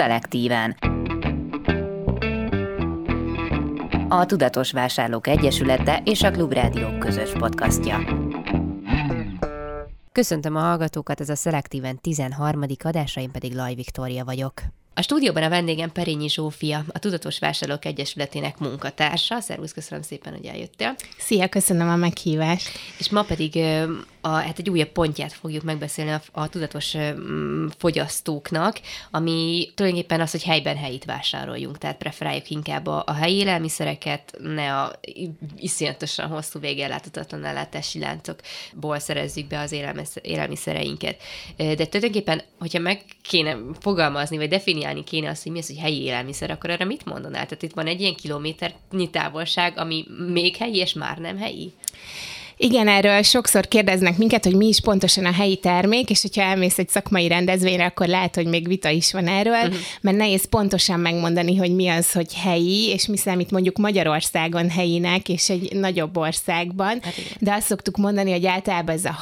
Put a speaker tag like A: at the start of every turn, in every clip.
A: Szelektíven. A Tudatos Vásárlók Egyesülete és a Klubrádió közös podcastja.
B: Köszöntöm a hallgatókat, ez a Szelektíven 13. adása, én pedig Laj Viktória vagyok. A stúdióban a vendégem Perényi Zsófia, a Tudatos Vásárlók Egyesületének munkatársa. Szervusz, köszönöm szépen, hogy eljöttél.
C: Szia, köszönöm a meghívást.
B: És ma pedig egy újabb pontját fogjuk megbeszélni a tudatos fogyasztóknak, ami tulajdonképpen az, hogy helyben helyit vásároljunk, tehát preferáljuk inkább a helyi élelmiszereket, ne a iszonyatosan hosszú végelláthatatlan ellátási láncokból szerezzük be az élelmiszereinket. De tulajdonképpen, hogyha meg kéne fogalmazni, vagy definiálni kéne azt, hogy mi az, hogy helyi élelmiszer, akkor erre mit mondanál? Tehát itt van egy ilyen kilométernyi távolság, ami még helyi, és már nem helyi?
C: Igen, erről sokszor kérdeznek minket, hogy mi is pontosan a helyi termék, és hogyha elmész egy szakmai rendezvényre, akkor lehet, hogy még vita is van erről, mert nehéz pontosan megmondani, hogy mi az, hogy helyi, és mi számít mondjuk Magyarországon helyinek, és egy nagyobb országban. De azt szoktuk mondani, hogy általában ez a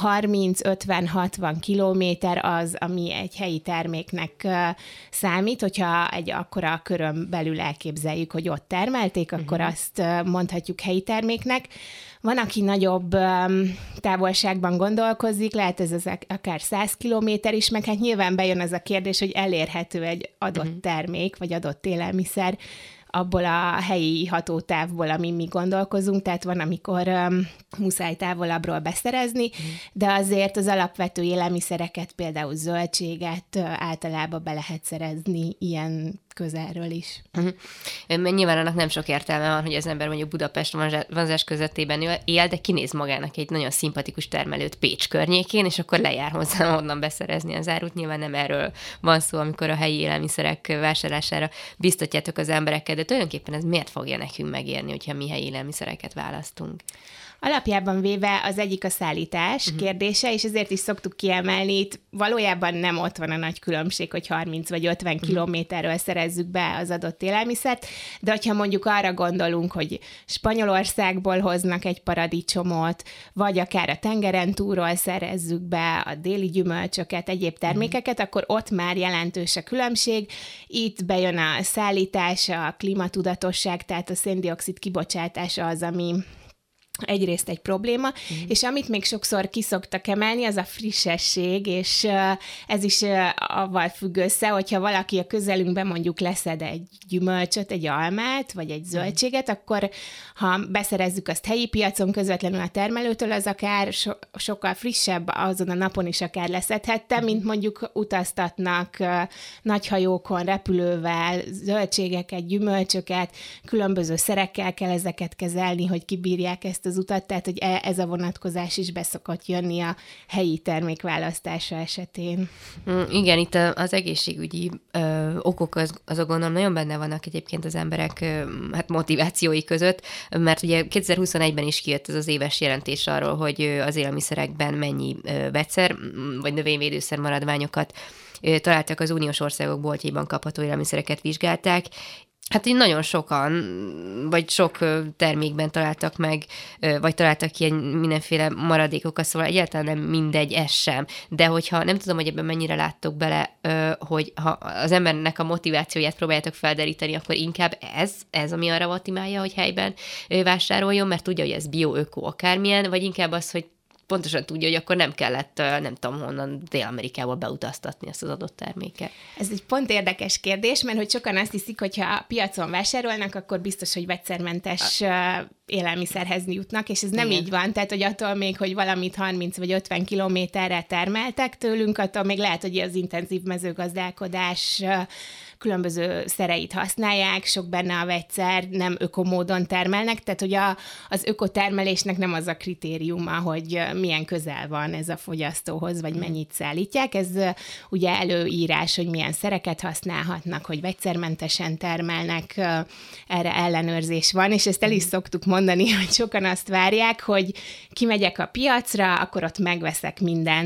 C: 30-50-60 kilométer az, ami egy helyi terméknek számít. Hogyha egy akkora körön belül elképzeljük, hogy ott termelték, akkor azt mondhatjuk helyi terméknek. Van, aki nagyobb távolságban gondolkozik, lehet ez az akár 100 kilométer is, meg hát nyilván bejön az a kérdés, hogy elérhető egy adott termék, vagy adott élelmiszer abból a helyi hatótávból, amin mi gondolkozunk, tehát van, amikor muszáj távolabbról beszerezni, de azért az alapvető élelmiszereket, például zöldséget általában be lehet szerezni ilyen közelről is.
B: Nyilván annak nem sok értelme van, hogy az ember mondjuk Budapest vonzás közöttében él, de kinéz magának egy nagyon szimpatikus termelőt Pécs környékén, és akkor lejár hozzá onnan beszerezni az árut. Nyilván nem erről van szó, amikor a helyi élelmiszerek vásárlására biztatjátok az embereket, de tulajdonképpen ez miért fogja nekünk megérni, hogyha mi helyi élelmiszereket választunk?
C: Alapjában véve az egyik a szállítás kérdése, és ezért is szoktuk kiemelni, itt valójában nem ott van a nagy különbség, hogy 30 vagy 50 kilométerről szerezzük be az adott élelmiszert, de hogyha mondjuk arra gondolunk, hogy Spanyolországból hoznak egy paradicsomot, vagy akár a tengeren túlról szerezzük be a déli gyümölcsöket, egyéb termékeket, akkor ott már jelentős a különbség. Itt bejön a szállítás, a klímatudatosság, tehát a szén-dioxid kibocsátása az, ami egyrészt egy probléma, és amit még sokszor kiszoktak emelni, az a frissesség, és ez is avval függ össze, hogyha valaki a közelünkben mondjuk leszed egy gyümölcsöt, egy almát, vagy egy zöldséget, akkor ha beszerezzük azt helyi piacon közvetlenül a termelőtől, az akár sokkal frissebb, azon a napon is akár leszedhette, mint mondjuk utaztatnak nagy hajókon, repülővel, zöldségeket, gyümölcsöket, különböző szerekkel kell ezeket kezelni, hogy kibírják ezt az utat, tehát hogy ez a vonatkozás is beszokott jönni a helyi termékválasztása esetén.
B: Igen, itt az egészségügyi okok azok gondolom nagyon benne vannak egyébként az emberek motivációi között, mert ugye 2021-ben is kijött ez az éves jelentés arról, hogy az élelmiszerekben mennyi vegyszer vagy növényvédőszer maradványokat találtak, az uniós országok boltjaiban kapható élelmiszereket vizsgálták. Hát így nagyon sokan, vagy sok termékben találtak meg, vagy találtak ilyen mindenféle maradékokat, szóval egyáltalán nem mindegy, ez sem. De hogyha nem tudom, hogy ebben mennyire láttok bele, hogy ha az embernek a motivációját próbáljátok felderíteni, akkor inkább ez ami arra motiválja, hogy helyben vásároljon, mert tudja, hogy ez bio, öko, akármilyen, vagy inkább az, hogy pontosan tudja, hogy akkor nem kellett, nem tudom honnan, Dél-Amerikából beutaztatni ezt az adott terméket.
C: Ez egy pont érdekes kérdés, mert hogy sokan azt hiszik, hogy ha a piacon vásárolnak, akkor biztos, hogy vegyszermentes élelmiszerhez jutnak, és ez nem így van, tehát hogy attól még, hogy valamit 30 vagy 50 kilométerre termeltek tőlünk, attól még lehet, hogy az intenzív mezőgazdálkodás különböző szereit használják, sok benne a vegyszer, nem ökomódon termelnek, tehát hogy az ökotermelésnek nem az a kritériuma, hogy milyen közel van ez a fogyasztóhoz, vagy mennyit szállítják. Ez ugye előírás, hogy milyen szereket használhatnak, hogy vegyszermentesen termelnek, erre ellenőrzés van, és ezt el is szoktuk mondani, hogy sokan azt várják, hogy kimegyek a piacra, akkor ott megveszek mindent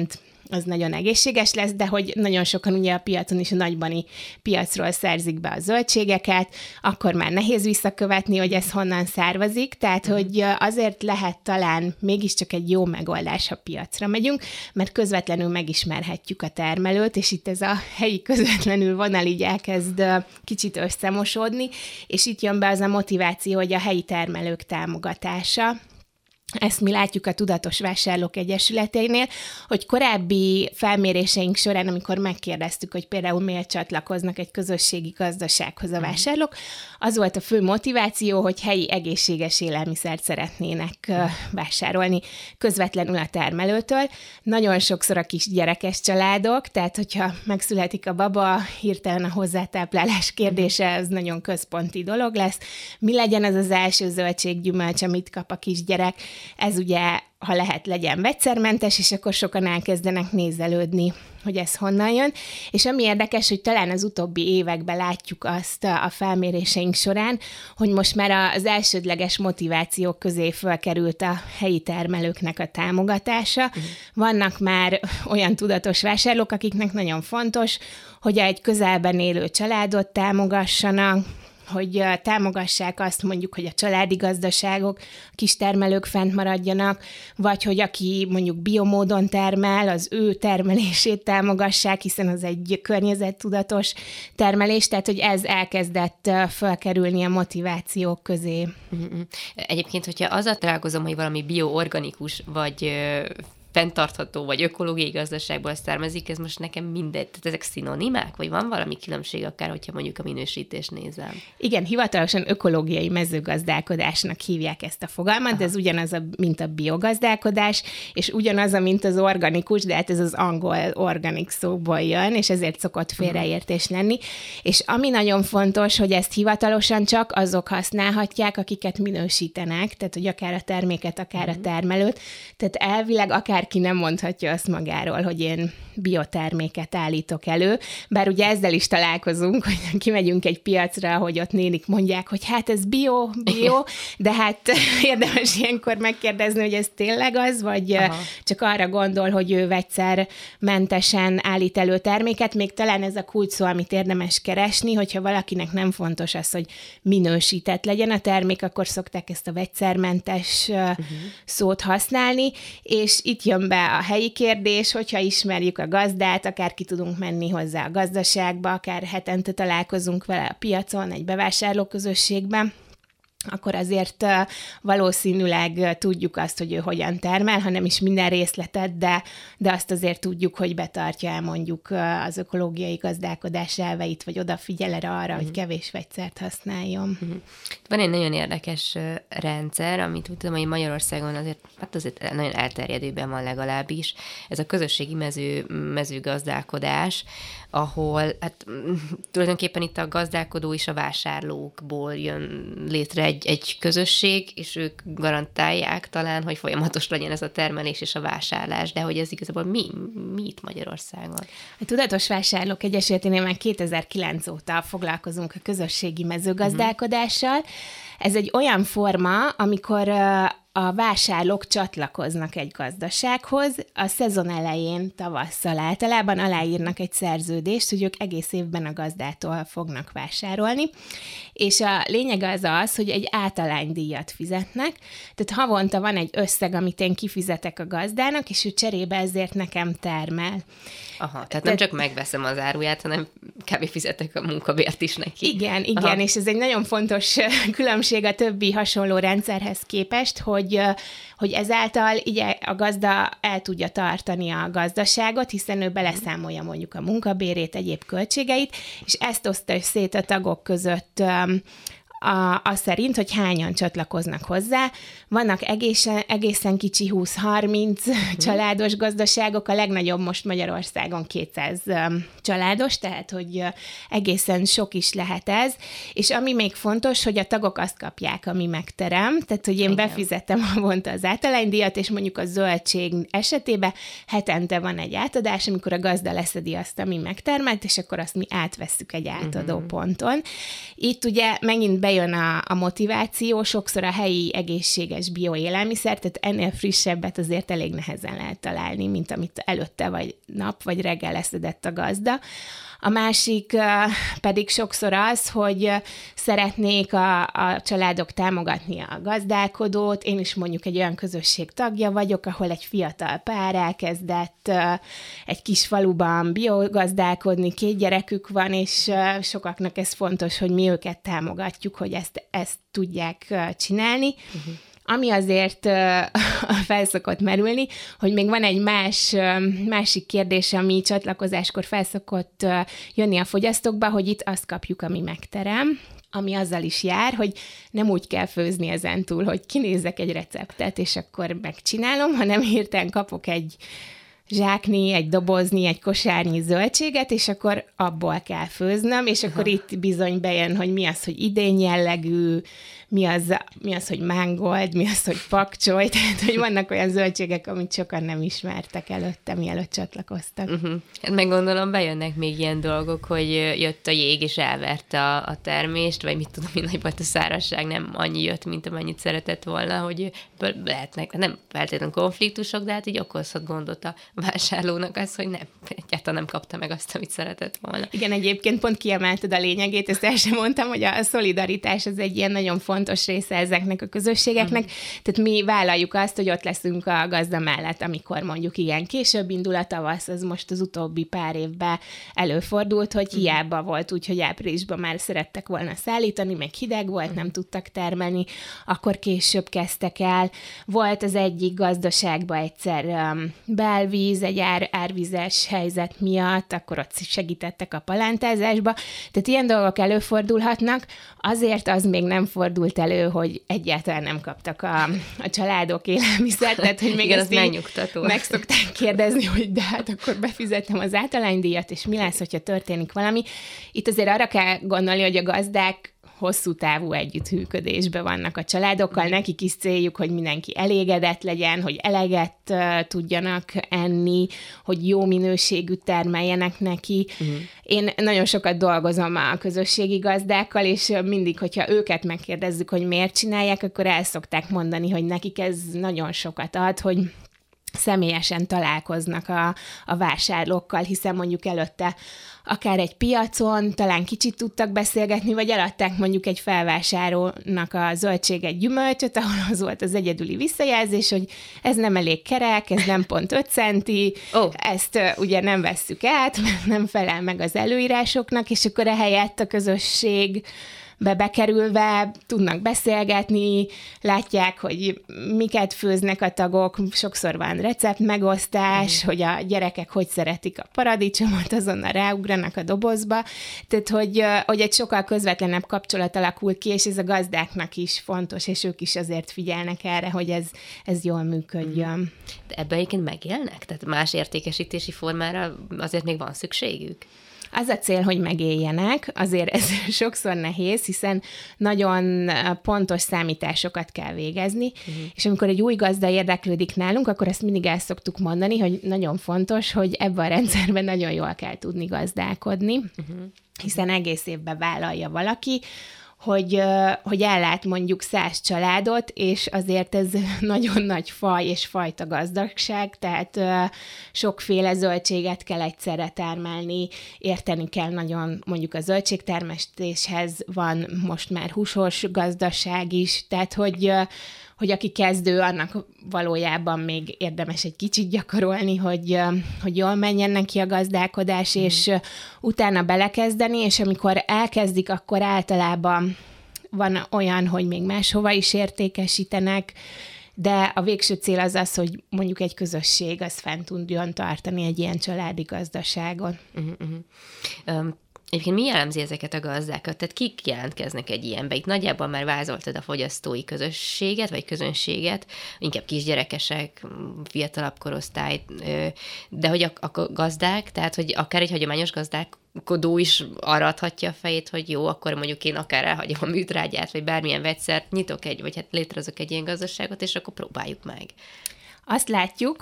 C: az nagyon egészséges lesz, de hogy nagyon sokan ugye a piacon is a nagybani piacról szerzik be a zöldségeket, akkor már nehéz visszakövetni, hogy ez honnan származik, tehát hogy azért lehet talán mégiscsak egy jó megoldás, ha piacra megyünk, mert közvetlenül megismerhetjük a termelőt, és itt ez a helyi közvetlenül vonal így elkezd kicsit összemosódni, és itt jön be az a motiváció, hogy a helyi termelők támogatása. Ezt mi látjuk a Tudatos Vásárlók Egyesületénél, hogy korábbi felméréseink során, amikor megkérdeztük, hogy például miért csatlakoznak egy közösségi gazdasághoz a vásárlók, az volt a fő motiváció, hogy helyi egészséges élelmiszert szeretnének vásárolni közvetlenül a termelőtől. Nagyon sokszor a kis gyerekes családok, tehát hogyha megszületik a baba, hirtelen a hozzátáplálás kérdése, ez nagyon központi dolog lesz. Mi legyen az az első zöldséggyümölcs, amit kap a kisgyerek? Ez ugye, ha lehet, legyen vegyszermentes, és akkor sokan elkezdenek nézelődni, hogy ez honnan jön. És ami érdekes, hogy talán az utóbbi években látjuk azt a felméréseink során, hogy most már az elsődleges motivációk közé fölkerült a helyi termelőknek a támogatása. Vannak már olyan tudatos vásárlók, akiknek nagyon fontos, hogy egy közelben élő családot támogassanak, hogy támogassák azt mondjuk, hogy a családi gazdaságok, kistermelők fent maradjanak, vagy hogy aki mondjuk biomódon termel, az ő termelését támogassák, hiszen az egy környezettudatos termelés, tehát hogy ez elkezdett felkerülni a motivációk közé.
B: Egyébként, hogyha azzal találkozom, hogy valami bioorganikus, vagy fenntartható, vagy ökológiai gazdaságból származik, ez most nekem mindegy. Tehát ezek szinonimák, vagy van valami különbség akár, hogyha mondjuk a minősítést nézem?
C: Igen, hivatalosan ökológiai mezőgazdálkodásnak hívják ezt a fogalmat, de ez ugyanaz, mint a biogazdálkodás, és ugyanaz, mint az organikus, de hát ez az angol organic szóból jön, és ezért szokott félreértés lenni. És ami nagyon fontos, hogy ezt hivatalosan csak azok használhatják, akiket minősítenek, tehát hogy akár a terméket, akár a termelőt, tehát elvileg akár ki nem mondhatja azt magáról, hogy én bioterméket állítok elő, bár ugye ezzel is találkozunk, hogy kimegyünk egy piacra, hogy ott nénik mondják, hogy hát ez bio, de hát érdemes ilyenkor megkérdezni, hogy ez tényleg az, vagy csak arra gondol, hogy ő vegyszermentesen állít elő terméket, még talán ez a kulcs szó, amit érdemes keresni, hogyha valakinek nem fontos az, hogy minősített legyen a termék, akkor szokták ezt a vegyszermentes szót használni, és itt jön be a helyi kérdés, hogyha ismerjük a gazdát, akár ki tudunk menni hozzá a gazdaságba, akár hetente találkozunk vele a piacon, egy bevásárlóközösségben, akkor azért valószínűleg tudjuk azt, hogy ő hogyan termel, ha nem is minden részletet, de azt azért tudjuk, hogy betartja el mondjuk az ökológiai gazdálkodás elveit, vagy odafigyel erre arra, hogy kevés vegyszert használjon.
B: Van egy nagyon érdekes rendszer, amit úgy tudom, hogy Magyarországon azért nagyon elterjedőben van legalábbis. Ez a közösségi mezőgazdálkodás, ahol hát tulajdonképpen itt a gazdálkodó és a vásárlókból jön létre egy közösség, és ők garantálják talán, hogy folyamatos legyen ez a termelés és a vásárlás, de hogy ez igazából mi itt Magyarországon? A
C: Tudatos Vásárlók Egyesületénél már 2009 óta foglalkozunk a közösségi mezőgazdálkodással. Ez egy olyan forma, amikor a vásárlók csatlakoznak egy gazdasághoz, a szezon elején, tavasszal általában aláírnak egy szerződést, hogy ők egész évben a gazdától fognak vásárolni, és a lényeg az, hogy egy általánydíjat fizetnek, tehát havonta van egy összeg, amit én kifizetek a gazdának, és ő cserébe ezért nekem termel.
B: Aha, tehát nem csak megveszem az áruját, hanem kb. Fizetek a munkabért is neki.
C: Igen, és ez egy nagyon fontos különbség a többi hasonló rendszerhez képest, hogy ezáltal ugye a gazda el tudja tartani a gazdaságot, hiszen ő beleszámolja mondjuk a munkabérét, egyéb költségeit, és ezt osztja szét a tagok között az szerint, hogy hányan csatlakoznak hozzá. Vannak egészen kicsi 20-30 családos gazdaságok, a legnagyobb most Magyarországon 200 családos, tehát hogy egészen sok is lehet ez. És ami még fontos, hogy a tagok azt kapják, ami megterem, tehát hogy én befizetem havonta az általánydíjat, és mondjuk a zöldség esetében hetente van egy átadás, amikor a gazda leszedi azt, ami megtermelt, és akkor azt mi átvesszük egy átadó ponton. Itt ugye megint bejön bejön a motiváció, sokszor a helyi egészséges bioélelmiszer, tehát ennél frissebbet azért elég nehezen lehet találni, mint amit előtte vagy nap, vagy reggel leszedett a gazda. A másik pedig sokszor az, hogy szeretnék a családok támogatni a gazdálkodót. Én is mondjuk egy olyan közösség tagja vagyok, ahol egy fiatal pár elkezdett egy kis faluban biogazdálkodni, 2 gyerekük van, és sokaknak ez fontos, hogy mi őket támogatjuk, hogy ezt tudják csinálni. Ami azért felszokott merülni, hogy még van egy másik kérdés, ami csatlakozáskor felszokott jönni a fogyasztókba, hogy itt azt kapjuk, ami megterem, ami azzal is jár, hogy nem úgy kell főzni ezentúl, hogy kinézek egy receptet, és akkor megcsinálom, hanem hirtelen kapok egy zsáknyi, egy dobozni, egy kosárnyi zöldséget, és akkor abból kell főznöm, és akkor itt bizony bejön, hogy mi az, hogy idény jellegű, mi az, hogy mángold, mi az, hogy pakcsoly, tehát hogy vannak olyan zöldségek, amit sokan nem ismertek előtte, mielőtt csatlakoztak.
B: Hát meg gondolom, bejönnek még ilyen dolgok, hogy jött a jég, és elverte a termést, vagy mit tudom, nagy volt a szárazság, nem annyi jött, mint amennyit szeretett volna, hogy lehetnek, nem feltétlenül konfliktusok, de hát így okozhat gondot a vásárlónak az, hogy egyáltalán nem kapta meg azt, amit szeretett volna.
C: Igen, egyébként pont kiemelted a lényegét, ezt el sem mondtam, hogy a szolidaritás az egy ilyen nagyon fontos része ezeknek a közösségeknek. Tehát mi vállaljuk azt, hogy ott leszünk a gazda mellett, amikor mondjuk ilyen később indul a tavasz, az most az utóbbi pár évben előfordult, hogy hiába volt úgy, hogy áprilisban már szerettek volna szállítani, meg hideg volt, nem tudtak termelni, akkor később kezdtek el. Volt az egyik gazdaságban egyszer belvíz, egy árvizes helyzet miatt, akkor ott segítettek a palántázásba. Tehát ilyen dolgok előfordulhatnak, azért az még nem fordult elő, hogy egyáltalán nem kaptak a családok élelmiszert, tehát hogy még
B: igen,
C: ezt meg szokták kérdezni, hogy de hát akkor befizettem az általánydíjat, és mi lesz, hogyha történik valami. Itt azért arra kell gondolni, hogy a gazdák hosszú távú együttműködésben vannak a családokkal, nekik is céljuk, hogy mindenki elégedett legyen, hogy eleget tudjanak enni, hogy jó minőségű termeljenek neki. Én nagyon sokat dolgozom a közösségi gazdákkal, és mindig, hogyha őket megkérdezzük, hogy miért csinálják, akkor el szokták mondani, hogy nekik ez nagyon sokat ad, hogy személyesen találkoznak a vásárlókkal, hiszen mondjuk előtte akár egy piacon talán kicsit tudtak beszélgetni, vagy eladták mondjuk egy felvásárlónak a zöldséget, gyümölcsöt, ahol az volt az egyedüli visszajelzés, hogy ez nem elég kerek, ez nem pont 5 centi, ezt ugye nem vesszük át, mert nem felel meg az előírásoknak, és akkor ehelyett a közösség bekerülve tudnak beszélgetni, látják, hogy miket főznek a tagok, sokszor van receptmegosztás, hogy a gyerekek hogy szeretik a paradicsomot, azonnal ráugranak a dobozba, tehát hogy egy sokkal közvetlenebb kapcsolat alakul ki, és ez a gazdáknak is fontos, és ők is azért figyelnek erre, hogy ez jól működjön.
B: De ebben egyébként megélnek? Tehát más értékesítési formára azért még van szükségük?
C: Az a cél, hogy megéljenek, azért ez sokszor nehéz, hiszen nagyon pontos számításokat kell végezni, és amikor egy új gazda érdeklődik nálunk, akkor ezt mindig el szoktuk mondani, hogy nagyon fontos, hogy ebben a rendszerben nagyon jól kell tudni gazdálkodni, hiszen egész évben vállalja valaki, hogy ellát mondjuk 100 családot, és azért ez nagyon nagy faj és fajta gazdagság, tehát sokféle zöldséget kell egyszerre termelni, érteni kell nagyon mondjuk a zöldségtermesztéshez, van most már húsos gazdaság is, tehát hogy aki kezdő, annak valójában még érdemes egy kicsit gyakorolni, hogy jól menjen neki a gazdálkodás, és utána belekezdeni, és amikor elkezdik, akkor általában van olyan, hogy még máshova is értékesítenek, de a végső cél az, hogy mondjuk egy közösség az fent tudjon tartani egy ilyen családi gazdaságon.
B: Egyébként mi jellemzi ezeket a gazdákat? Tehát kik jelentkeznek egy ilyenbe? Itt nagyjából már vázoltad a fogyasztói közösséget, vagy közönséget, inkább kisgyerekesek, fiatalabb korosztály, de hogy a gazdák, tehát hogy akár egy hagyományos gazdálkodó is arra adhatja a fejét, hogy jó, akkor mondjuk én akár elhagyom a műtrágyát, vagy bármilyen vegyszert, nyitok vagy hát létrehozok egy ilyen gazdaságot, és akkor próbáljuk meg.
C: Azt látjuk,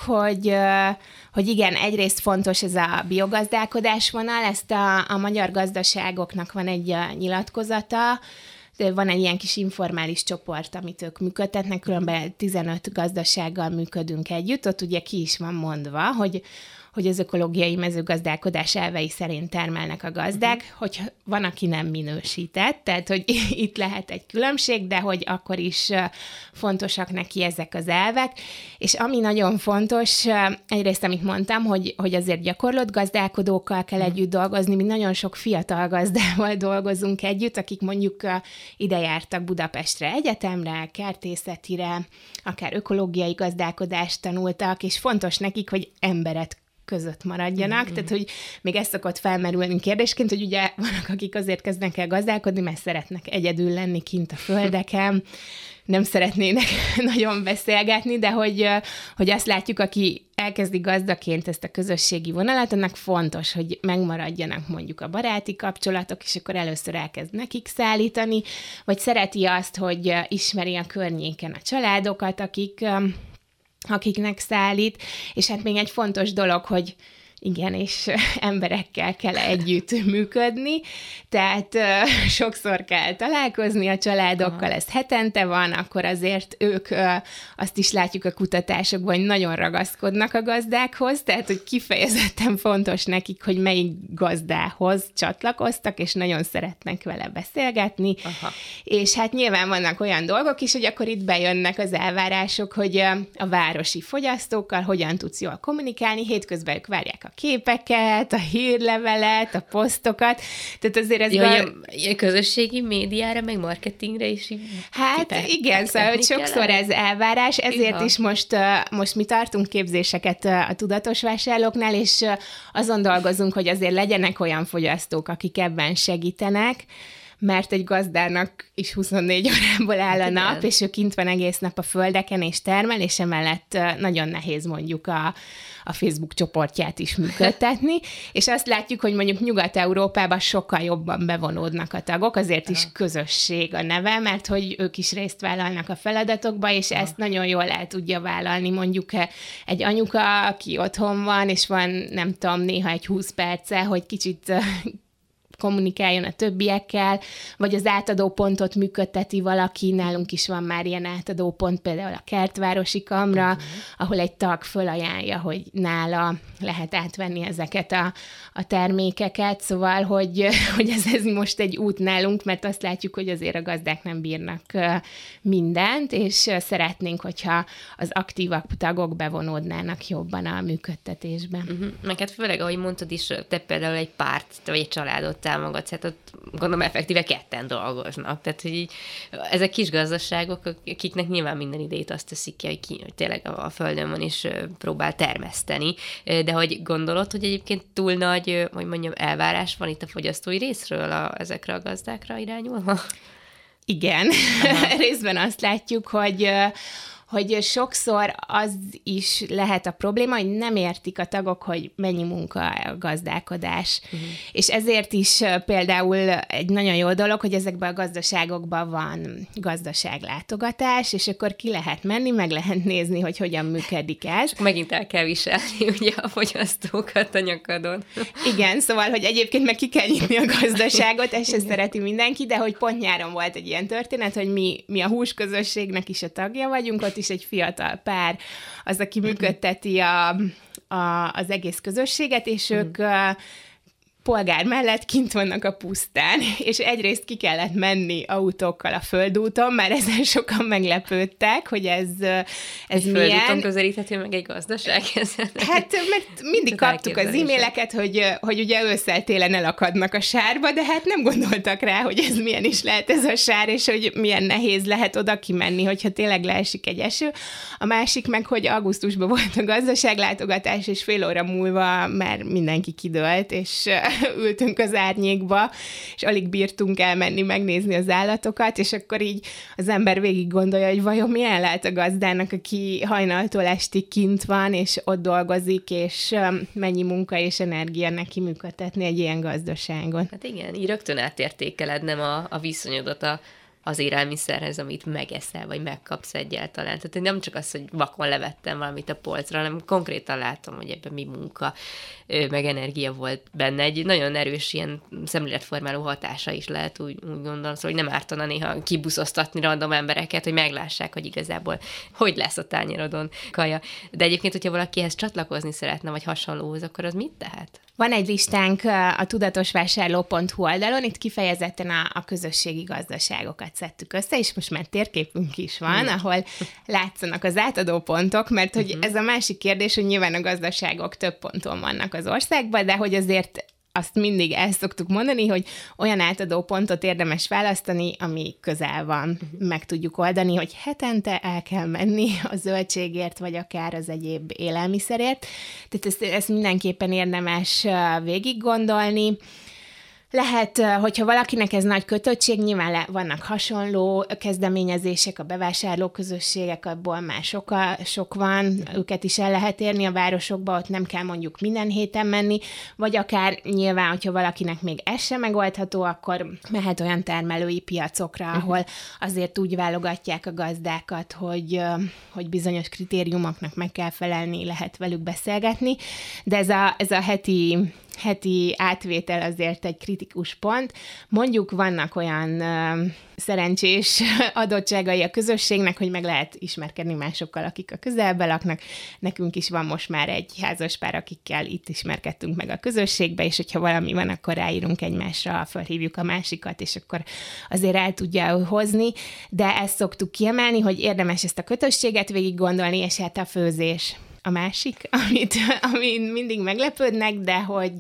C: hogy igen, egyrészt fontos ez a biogazdálkodás vonal, ezt a magyar gazdaságoknak van egy nyilatkozata, van egy ilyen kis informális csoport, amit ők működtetnek, különben 15 gazdasággal működünk együtt, ott ugye ki is van mondva, hogy az ökológiai mezőgazdálkodás elvei szerint termelnek a gazdák, hogy van, aki nem minősített, tehát, hogy itt lehet egy különbség, de hogy akkor is fontosak neki ezek az elvek, és ami nagyon fontos, egyrészt, amit mondtam, hogy azért gyakorlott gazdálkodókkal kell együtt dolgozni, mi nagyon sok fiatal gazdával dolgozunk együtt, akik mondjuk ide jártak Budapestre egyetemre, kertészetire, akár ökológiai gazdálkodást tanultak, és fontos nekik, hogy emberet között maradjanak, tehát hogy még ez szokott felmerülni kérdésként, hogy ugye vannak, akik azért kezdnek el gazdálkodni, mert szeretnek egyedül lenni kint a földeken, nem szeretnének nagyon beszélgetni, de hogy azt látjuk, aki elkezdi gazdaként ezt a közösségi vonalat, annak fontos, hogy megmaradjanak mondjuk a baráti kapcsolatok, és akkor először elkezd nekik szállítani, vagy szereti azt, hogy ismeri a környéken a családokat, akiknek szállít, és hát még egy fontos dolog, hogy igen, és emberekkel kell együtt működni, tehát sokszor kell találkozni a családokkal, ez hetente van, akkor azért ők azt is látjuk a kutatásokban, hogy nagyon ragaszkodnak a gazdákhoz, tehát hogy kifejezetten fontos nekik, hogy melyik gazdához csatlakoztak, és nagyon szeretnek vele beszélgetni, és hát nyilván vannak olyan dolgok is, hogy akkor itt bejönnek az elvárások, hogy a városi fogyasztókkal hogyan tudsz jól kommunikálni, hétközben ők várják a képeket, a hírlevelet, a posztokat, tehát azért ez...
B: Ilyen közösségi médiára, meg marketingre is így...
C: Hát igen, szóval hogy sokszor ez elvárás, ezért is most mi tartunk képzéseket a tudatos vásárlóknál, és azon dolgozunk, hogy azért legyenek olyan fogyasztók, akik ebben segítenek, mert egy gazdának is 24 órából áll a nap, és ő kint van egész nap a földeken és termel, és emellett nagyon nehéz mondjuk a Facebook csoportját is működtetni, és azt látjuk, hogy mondjuk Nyugat-Európában sokkal jobban bevonódnak a tagok, azért is közösség a neve, mert hogy ők is részt vállalnak a feladatokba, és ezt nagyon jól el tudja vállalni mondjuk egy anyuka, aki otthon van, és van, nem tudom, néha egy 20 perce, hogy kicsit kommunikáljon a többiekkel, vagy az átadópontot működteti valaki, nálunk is van már ilyen átadópont, például a Kertvárosi Kamra, ahol egy tag fölajánlja, hogy nála lehet átvenni ezeket a termékeket, szóval, hogy ez most egy út nálunk, mert azt látjuk, hogy azért a gazdák nem bírnak mindent, és szeretnénk, hogyha az aktívabb tagok bevonódnának jobban a működtetésbe.
B: Meg hát főleg, ahogy mondtad is, te például egy párt, vagy egy családot támogatsz, hát ott gondolom effektíve ketten dolgoznak. Tehát, hogy így, ezek kis gazdaságok, akiknek nyilván minden idejét azt teszik ki, hogy tényleg a földön van és próbál termeszteni. De hogy gondolod, hogy egyébként túl nagy, hogy mondjam, elvárás van itt a fogyasztói részről ezekre a gazdákra irányulva?
C: Igen. Részben azt látjuk, hogy sokszor az is lehet a probléma, hogy nem értik a tagok, hogy mennyi munka a gazdálkodás. És ezért is például egy nagyon jó dolog, hogy ezekben a gazdaságokban van gazdaságlátogatás, és akkor ki lehet menni, meg lehet nézni, hogy hogyan működik ez.
B: Megint el kell viselni ugye a fogyasztókat a nyakadon.
C: Igen, szóval, hogy egyébként meg ki kell nyitni a gazdaságot, ezt se szereti mindenki, de hogy pont nyáron volt egy ilyen történet, hogy mi a húsközösségnek is a tagja vagyunk, ott is egy fiatal pár az, aki működteti az egész közösséget, és ők polgár mellett kint vannak a pusztán, és egyrészt ki kellett menni autókkal a földúton, már ezen sokan meglepődtek, hogy ez milyen.
B: Földúton közelíthető meg egy gazdaság?
C: Hát, mert mindig kaptuk az e-maileket, hogy ugye ősszel-télen elakadnak a sárba, de hát nem gondoltak rá, hogy ez milyen is lehet ez a sár, és hogy milyen nehéz lehet oda kimenni, hogyha tényleg leesik egy eső. A másik meg, hogy augusztusban volt a gazdaságlátogatás, és fél óra múlva már mindenki kidőlt, és ültünk az árnyékba, és alig bírtunk elmenni megnézni az állatokat, és akkor így az ember végig gondolja, hogy vajon milyen lehet a gazdának, aki hajnaltól estig kint van, és ott dolgozik, és mennyi munka és energia neki működtetni egy ilyen gazdaságon.
B: Hát igen, így rögtön átértékeled nem a viszonyodat az élelmiszerhez, amit megeszel, vagy megkapsz egyáltalán. Tehát nem csak az, hogy vakon levettem valamit a polcra, hanem konkrétan látom, hogy ebben mi munka, meg energia volt benne. Egy nagyon erős ilyen szemléletformáló hatása is lehet, úgy gondolom, szóval, hogy nem ártana néha kibuszoztatni random embereket, hogy meglássák, hogy igazából hogy lesz a tányérodon kaja. De egyébként, hogyha valakihez csatlakozni szeretne, vagy hasonlóhoz, akkor az mit tehet?
C: Van egy listánk a tudatosvásárló.hu oldalon, itt kifejezetten a közösségi gazdaságokat szedtük össze, és most már térképünk is van, ahol látszanak az átadó pontok, mert hogy ez a másik kérdés, hogy nyilván a gazdaságok több ponton vannak az országban, de hogy azért azt mindig el szoktuk mondani, hogy olyan átadó pontot érdemes választani, ami közel van. Meg tudjuk oldani, hogy hetente el kell menni a zöldségért, vagy akár az egyéb élelmiszerért. Tehát ezt mindenképpen érdemes végig gondolni. Lehet, hogyha valakinek ez nagy kötöttség, nyilván vannak hasonló kezdeményezések, a bevásárlóközösségek, abból már sok van, őket is el lehet érni a városokba, ott nem kell mondjuk minden héten menni, vagy akár nyilván, hogyha valakinek még ez sem megoldható, akkor mehet olyan termelői piacokra, ahol azért úgy válogatják a gazdákat, hogy bizonyos kritériumoknak meg kell felelni, lehet velük beszélgetni, de ez a heti átvétel azért egy kritikus pont. Mondjuk vannak olyan szerencsés adottságai a közösségnek, hogy meg lehet ismerkedni másokkal, akik a közelben laknak. Nekünk is van most már egy házaspár, akikkel itt ismerkedtünk meg a közösségbe, és hogyha valami van, akkor ráírunk egymásra, felhívjuk a másikat, és akkor azért el tudja hozni. De ezt szoktuk kiemelni, hogy érdemes ezt a kötösséget végig gondolni, és hát a főzés a másik, amit mindig meglepődnek, de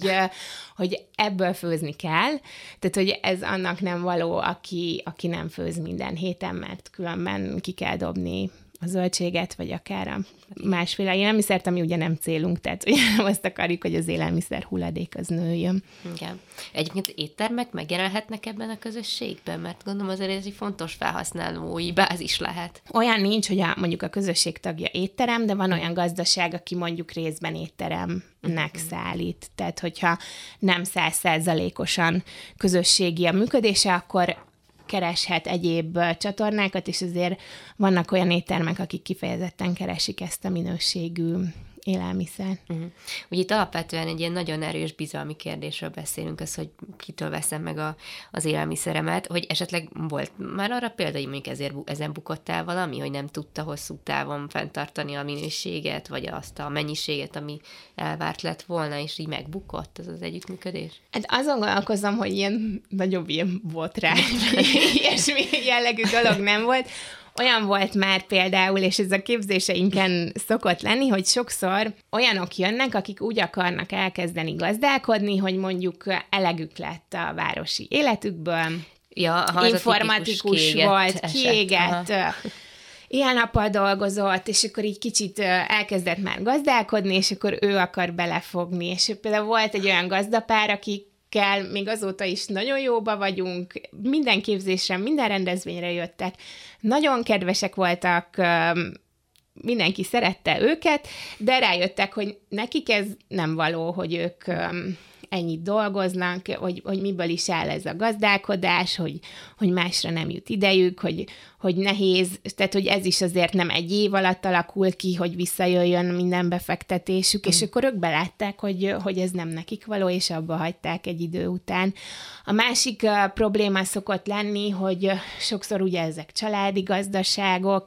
C: hogy ebből főzni kell. Tehát, hogy ez annak nem való, aki nem főz minden héten, mert különben ki kell dobni a zöldséget, vagy akár a másféle élelmiszert, ami ugye nem célunk, tehát ugye nem azt akarjuk, hogy az élelmiszer hulladék az nőjön.
B: Igen. Egyébként éttermek megjelenhetnek ebben a közösségben, mert gondolom azért ez egy fontos felhasználói bázis lehet.
C: Olyan nincs, hogy mondjuk a közösség tagja étterem, de van olyan gazdaság, aki mondjuk részben étteremnek szállít. Tehát, hogyha nem 100%-osan közösségi a működése, akkor kereshet egyéb csatornákat, és azért vannak olyan éttermek, akik kifejezetten keresik ezt a minőségű élelmiszer.
B: Ugye itt alapvetően egy ilyen nagyon erős bizalmi kérdésről beszélünk, az, hogy kitől veszem meg az élelmiszeremet, hogy esetleg volt már arra példa, hogy mondjuk ezen bukottál valami, hogy nem tudta hosszú távon fenntartani a minőséget, vagy azt a mennyiséget, ami elvárt lett volna, és így megbukott az együttműködés?
C: Hát azon gondolkozom, hogy nagyobb ilyen botrány, ilyesmi jellegű dolog nem volt. Olyan volt már például, és ez a képzéseinken szokott lenni, hogy sokszor olyanok jönnek, akik úgy akarnak elkezdeni gazdálkodni, hogy mondjuk elegük lett a városi életükből, informatikus volt, kiégett, ilyen-nappal dolgozott, és akkor így kicsit elkezdett már gazdálkodni, és akkor ő akar belefogni. És például volt egy olyan gazdapár, akikkel még azóta is nagyon jóba vagyunk, minden képzésre, minden rendezvényre jöttek, nagyon kedvesek voltak, mindenki szerette őket, de rájöttek, hogy nekik ez nem való, hogy ők ennyit dolgoznak, hogy miből is áll ez a gazdálkodás, hogy másra nem jut idejük, hogy nehéz, tehát hogy ez is azért nem egy év alatt alakul ki, hogy visszajöjjön minden befektetésük, és akkor ők belátták, hogy ez nem nekik való, és abba hagyták egy idő után. A másik probléma szokott lenni, hogy sokszor ugye ezek családi gazdaságok,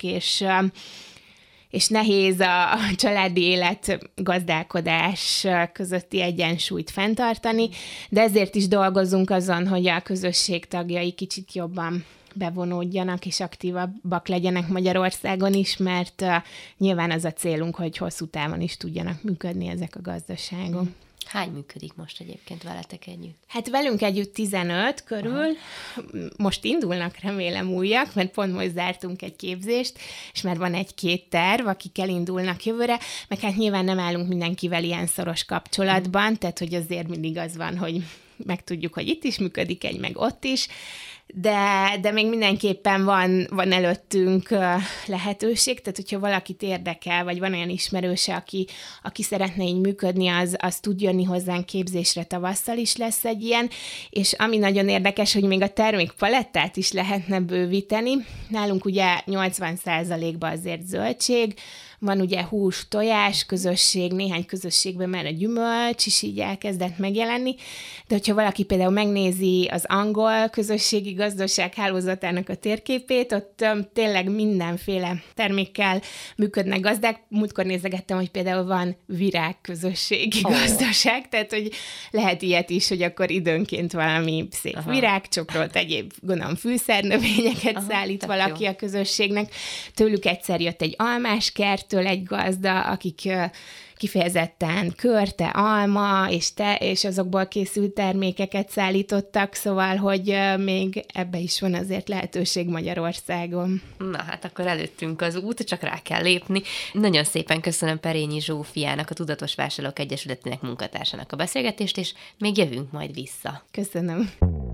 C: és nehéz a családi élet, gazdálkodás közötti egyensúlyt fenntartani, de ezért is dolgozunk azon, hogy a közösség tagjai kicsit jobban bevonódjanak és aktívabbak legyenek Magyarországon is, mert nyilván az a célunk, hogy hosszú távon is tudjanak működni ezek a gazdaságok.
B: Hány működik most egyébként veletek együtt?
C: Hát velünk együtt 15 körül. Aha. Most indulnak, remélem újak, mert pont most zártunk egy képzést, és már van 1-2 terv, akik elindulnak jövőre, meg hát nyilván nem állunk mindenkivel ilyen szoros kapcsolatban, tehát hogy azért mindig az van, hogy megtudjuk, hogy itt is működik egy, meg ott is, de még mindenképpen van előttünk lehetőség, tehát hogyha valakit érdekel, vagy van olyan ismerőse, aki szeretne így működni, az tud jönni hozzánk képzésre, tavasszal is lesz egy ilyen, és ami nagyon érdekes, hogy még a termékpalettát is lehetne bővíteni. Nálunk ugye 80%-ban azért zöldség, van ugye hús, tojás közösség, néhány közösségben már a gyümölcs is így elkezdett megjelenni, de hogyha valaki például megnézi az angol közösségi gazdaság hálózatának a térképét, ott tényleg mindenféle termékkel működnek gazdák. Múltkor nézegettem, hogy például van virágközösségi gazdaság, tehát hogy lehet ilyet is, hogy akkor időnként valami szép virágcsokrot, egyéb gondolom fűszernövényeket szállít valaki a közösségnek. Tőlük egyszer jött egy almás kerttől egy gazda, akik kifejezetten körte, alma és azokból készült termékeket szállítottak, szóval, hogy még ebbe is van azért lehetőség Magyarországon.
B: Na hát akkor előttünk az út, csak rá kell lépni. Nagyon szépen köszönöm Perényi Zsófiának, a Tudatos Vásárlók Egyesületének munkatársának a beszélgetést, és még jövünk majd vissza.
C: Köszönöm.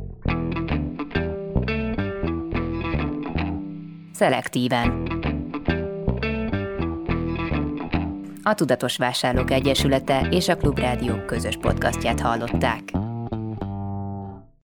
A: Szelektíven. A Tudatos Vásárlók Egyesülete és a Klubrádió közös podcastját hallották.